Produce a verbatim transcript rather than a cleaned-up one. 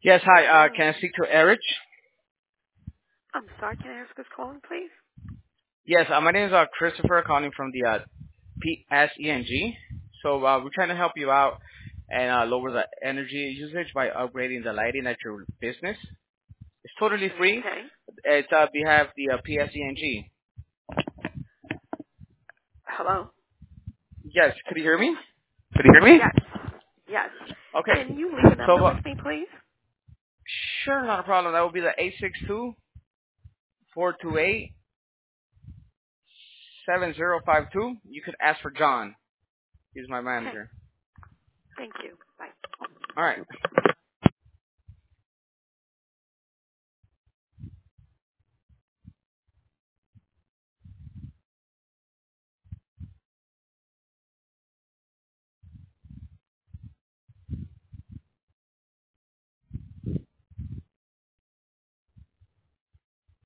Yes, hi. Uh, Hello. can I speak to Eric? I'm sorry, can I ask who's calling, please? Yes, uh, my name is uh, Christopher, calling from the uh, P S E N G. So uh, we're trying to help you out and uh, lower the energy usage by upgrading the lighting at your business. It's totally free. Okay. It's uh, behalf the uh, P S E N G. Hello? Yes, could you hear me? Could you hear me? Yes. Yes. Okay. Can you leave a So number with uh, me, please? sure, not a problem. That will be the eight six two, four two eight, seven zero five two. You could ask for John. He's my Okay. manager. Thank you. Bye. All right.